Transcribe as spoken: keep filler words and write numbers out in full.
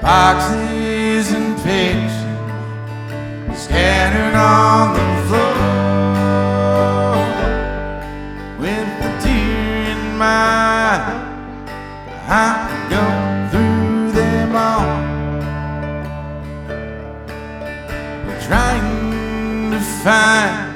boxes and pictures scattered on the floor. With a tear in my eye, I go through them all. We're trying to find